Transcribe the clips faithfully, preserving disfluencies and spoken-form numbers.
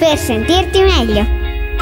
per sentirti meglio.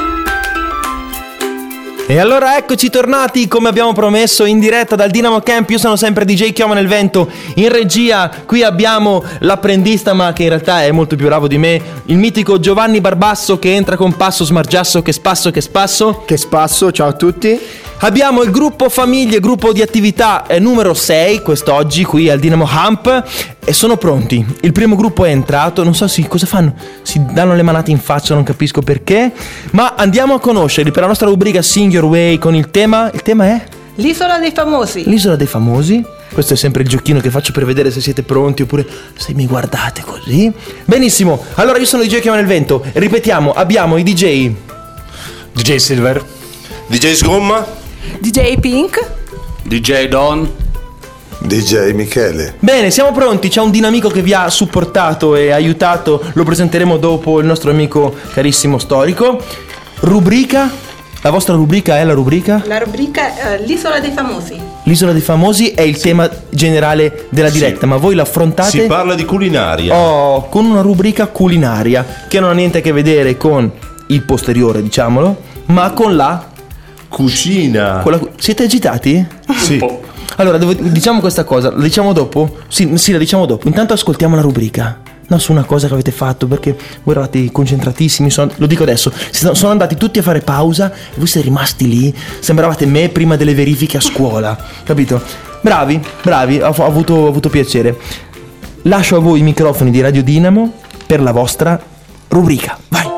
E allora eccoci tornati, come abbiamo promesso, in diretta dal Dynamo Camp. Io sono sempre D J Chioma nel Vento. In regia qui abbiamo l'apprendista, ma che in realtà è molto più bravo di me, il mitico Giovanni Barbasso, che entra con passo smargiasso. Che spasso, che spasso. Che spasso, ciao a tutti. Abbiamo il gruppo famiglie, gruppo di attività eh, numero sei quest'oggi qui al Dynamo Camp, e sono pronti. Il primo gruppo è entrato, non so si, cosa fanno, si danno le manate in faccia, non capisco perché, ma andiamo a conoscerli per la nostra rubrica Sing Your Way con il tema, il tema è? L'isola dei famosi. L'isola dei famosi. Questo è sempre il giochino che faccio per vedere se siete pronti oppure se mi guardate così. Benissimo, allora io sono D J Chioma nel Vento. Ripetiamo, abbiamo i D J D J Silver, D J Sgomma, D J Pink, D J Don, D J Michele. Bene, siamo pronti, c'è un dinamico che vi ha supportato e aiutato, lo presenteremo dopo, il nostro amico carissimo storico. Rubrica, la vostra rubrica è la rubrica? La rubrica eh, L'isola dei famosi. L'isola dei famosi è il tema generale della diretta, sì. Ma voi l'affrontate? Si parla di culinaria. Oh, con una rubrica culinaria che non ha niente a che vedere con il posteriore, diciamolo, ma con la cucina. Con la... Siete agitati? Sì. Allora, devo... diciamo questa cosa, la diciamo dopo? Sì, sì, la diciamo dopo. Intanto ascoltiamo la rubrica. No, su una cosa che avete fatto, perché voi eravate concentratissimi, sono... lo dico adesso, sono andati tutti a fare pausa e voi siete rimasti lì, sembravate me prima delle verifiche a scuola, capito? Bravi, bravi, ho, ho, avuto, ho avuto piacere. Lascio a voi i microfoni di Radio Dynamo per la vostra rubrica, vai!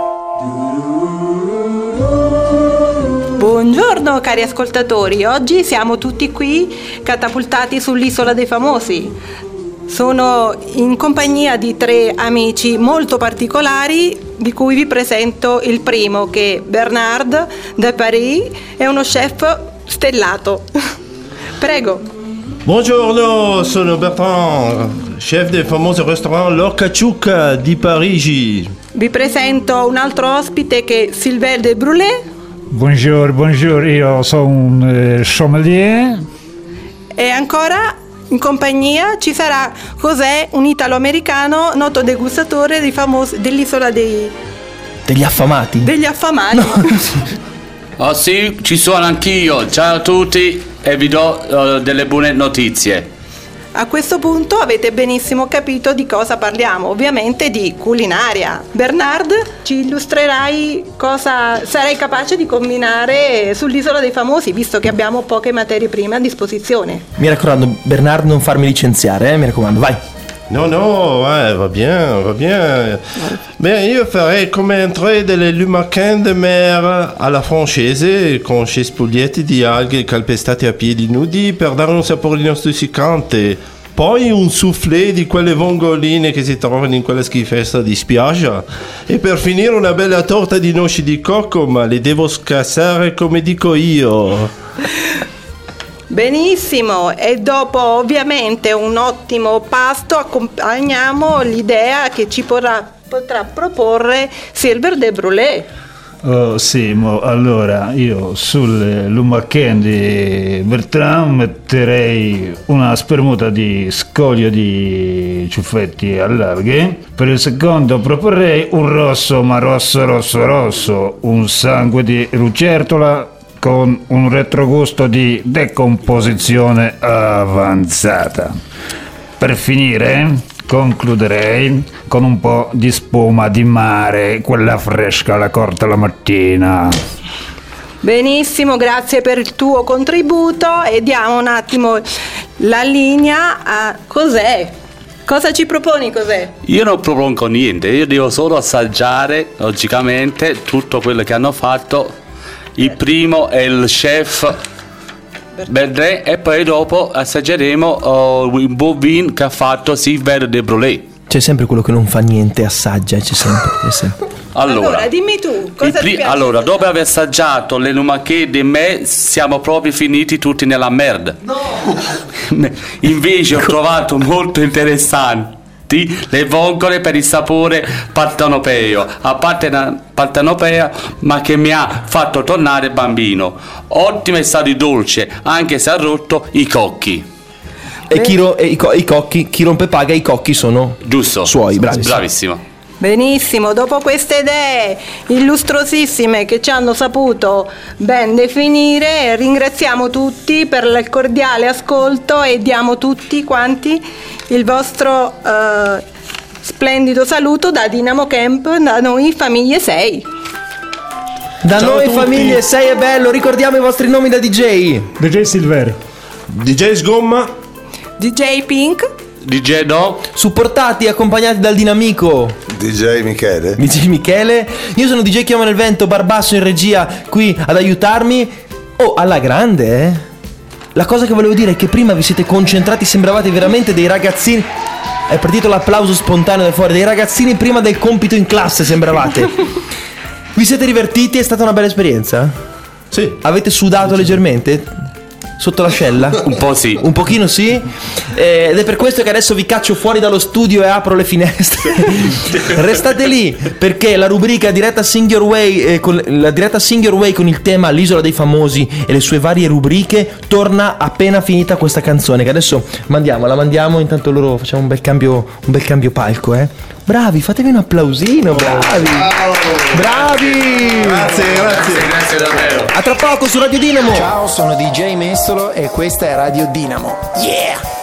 Buongiorno cari ascoltatori, oggi siamo tutti qui catapultati sull'isola dei famosi. Sono in compagnia di tre amici molto particolari, di cui vi presento il primo, che è Bernard de Paris, è uno chef stellato. Prego. Buongiorno, sono Bertrand, chef del famoso ristorante L'Orcaciuc di Parigi. Vi presento un altro ospite che è Sylvain de Brulé. Buongiorno, buongiorno, io sono un eh, sommelier. E ancora in compagnia ci sarà José, un italo-americano noto degustatore di famosi, dell'isola dei... Degli affamati? Degli affamati. No. Oh sì, ci sono anch'io, ciao a tutti e vi do uh, delle buone notizie. A questo punto avete benissimo capito di cosa parliamo, ovviamente di culinaria. Bernard, ci illustrerai cosa sarai capace di combinare sull'isola dei famosi, visto che abbiamo poche materie prime a disposizione. Mi raccomando, Bernard, non farmi licenziare, eh? Mi raccomando, vai. No, no, ouais, va bien, va bien. Beh, io farei come entrée delle lumacan de mer alla francese, con cespuglietti di alghe calpestate a piedi nudi per dare un saporino stuzzicante. Poi un soufflé di quelle vongoline che si trovano in quella schifezza di spiaggia. E per finire una bella torta di noci di cocco, ma le devo scassare come dico io. Benissimo, e dopo ovviamente un ottimo pasto accompagniamo l'idea che ci potrà, potrà proporre Silver de Brulé. Oh sì, mo, allora io sul lumacan di Bertrand metterei una spremuta di scoglio di ciuffetti all'alghe. Per il secondo proporrei un rosso, ma rosso rosso rosso, un sangue di lucertola con un retrogusto di decomposizione avanzata. Per finire, concluderei con un po' di spuma di mare, quella fresca alla corta la mattina. Benissimo, grazie per il tuo contributo e diamo un attimo la linea a José. Cosa ci proponi, José? Io non propongo niente, io devo solo assaggiare, logicamente, tutto quello che hanno fatto. Il primo è il chef Bertrand e poi dopo assaggeremo uh, un buon vino che ha fatto Silver de Brulé. C'è sempre quello che non fa niente, assaggia, c'è sempre, c'è sempre. Allora, allora dimmi tu, cosa pri- ti piace? Allora, dopo aver assaggiato le lumache di me, siamo proprio finiti tutti nella merda. No! Invece ho trovato molto interessanti le vongole per il sapore partenopeo, a parte la partenopea, ma che mi ha fatto tornare bambino. Ottimo è stato il dolce, anche se ha rotto i cocchi. E chi ro- e i, co- i cocchi, chi rompe paga, i cocchi sono giusto, suoi, bravissimo. bravissimo. Benissimo, dopo queste idee illustrosissime che ci hanno saputo ben definire, ringraziamo tutti per il cordiale ascolto e diamo tutti quanti il vostro eh, splendido saluto da Dinamo Camp, da noi Famiglie sei. Da Ciao noi a tutti. Famiglie sei è bello, ricordiamo i vostri nomi da D J. D J Silver. D J Sgomma. D J Pink. D J No. Supportati e accompagnati dal dinamico D J Michele. D J Michele. Io sono D J Chioma nel Vento, Barbasso in regia qui ad aiutarmi. Oh, alla grande, eh. La cosa che volevo dire è che prima vi siete concentrati, sembravate veramente dei ragazzini. È partito l'applauso spontaneo da fuori, dei ragazzini prima del compito in classe sembravate. Vi siete divertiti? È stata una bella esperienza? Sì. Avete sudato leggermente? Sotto l'ascella? Un po' sì. Un pochino sì. Eh, ed è per questo che adesso vi caccio fuori dallo studio e apro le finestre. Restate lì, perché la rubrica diretta Sing Your Way, eh, con, la diretta Sing Your Way con il tema L'isola dei famosi e le sue varie rubriche torna appena finita questa canzone, che adesso mandiamo, la mandiamo, intanto loro facciamo un bel cambio, un bel cambio palco, eh. Bravi, fatevi un applausino, bravi. Bravi. Grazie, grazie. Grazie davvero. A tra poco su Radio Dinamo. Ciao, sono D J Mestolo e questa è Radio Dinamo. Yeah!